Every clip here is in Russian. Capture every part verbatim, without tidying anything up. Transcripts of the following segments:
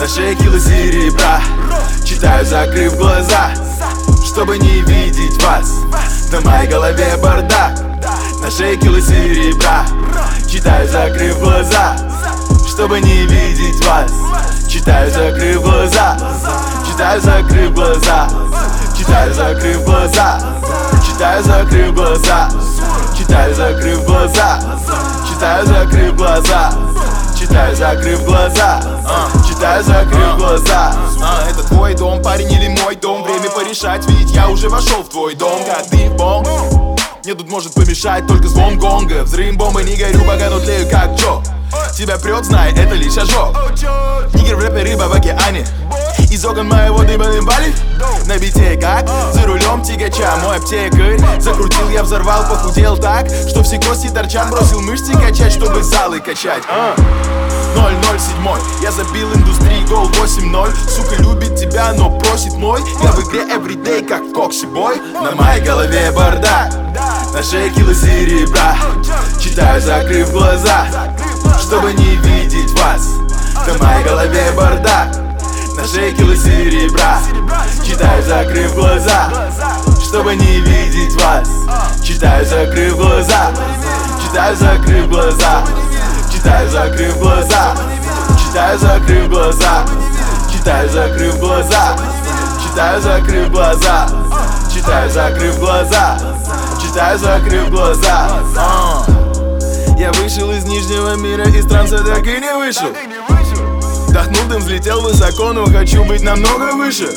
На шее кило серебра, читаю, закрыв глаза, чтобы не видеть вас. На моей голове бардак. На шее кило серебра, читаю, закрыв глаза, чтобы не видеть вас. Читаю, закрыв глаза, читаю, закрыв глаза, читаю, закрыв глаза, читаю, закрыв глаза, читаю, закрыв глаза, читаю, закрыв глаза, читаю, закрыв глаза, читаю, закрыв глаза. Это твой дом, парень, или мой дом? Время порешать, ведь я уже вошел в твой дом. Как ты бомб, мне тут может помешать только звон гонга. Взрыв бомбы, не горю, пока, но тлею как Джо. Тебя прет, знай, это лишь ожог. Нигер в рэпе, рыба в океане. Из окон моего дыбаным бали. На бите как за рулем тягача. Мой аптекарь закрутил, я взорвал, похудел так, что все кости торчат. Бросил мышцы качать, чтобы залы качать. ноль ноль семь, я забил индустрии гол восемь ноль. Сука любит тебя, но просит мой. Я в игре everyday, как Кокси Бой. На моей голове бардак, на шее кило серебра. Читаю, закрыв глаза, чтобы не видеть вас. На моей голове бардак, на шее кило серебра. Читаю, закрыв глаза, чтобы не видеть вас. Читаю, закрыв глаза, читаю, закрыв глаза, читаю, закрыв глаза, читаю, закрыв глаза, читаю, закрыв глаза, читаю, закрыв глаза, читаю, закрыв глаза, читаю, закрыв глаза. Я вышел из нижнего мира, из транса так и не вышел. Вдохнул дым, взлетел высоко, но хочу быть намного выше.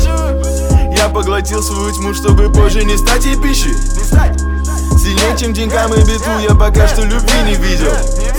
Я поглотил свою тьму, чтобы позже не стать ей пищей. Сильнее, чем деньгам и биту, я пока что любви не видел.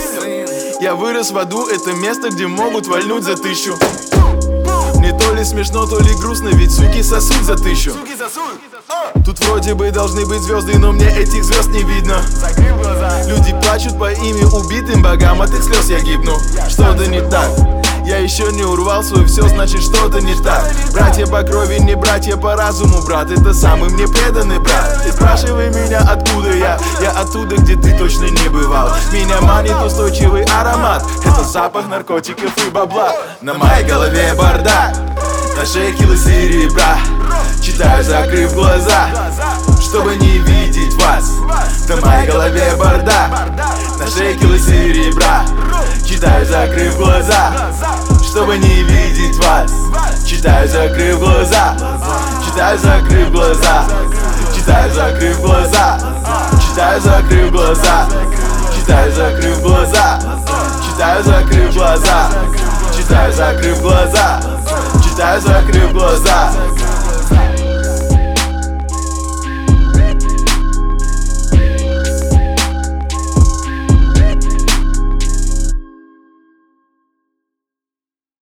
Я вырос в аду, это место, где могут вальнуть за тысячу. Мне то ли смешно, то ли грустно, ведь суки сосут за тысячу. Тут вроде бы должны быть звезды, но мне этих звезд не видно. Люди плачут по ими убитым богам, от их слез я гибну. Что-то не так, я еще не урвал свой все, значит что-то не так. Братья по крови, не братья по разуму, брат. Это самый мне преданный брат. Ты спрашивай меня, откуда я. Я оттуда, где ты точно не бывал. Меня манит устойчивый аромат. Это запах наркотиков и бабла. На моей голове бардак, на шее кило серебра. Читаю, закрыв глаза, чтобы не видеть вас. На моей голове бардак, на шее кило серебра. Читаю, закрыв глаза, чтобы не видеть вас. Читаю, закрыв глаза, читаю, закрыв глаза, читаю, закрыв глаза, читаю, закрыв глаза, читаю, закрыв глаза, читаю, закрыв глаза, читаю, закрыв глаза, читаю, закрыв глаза.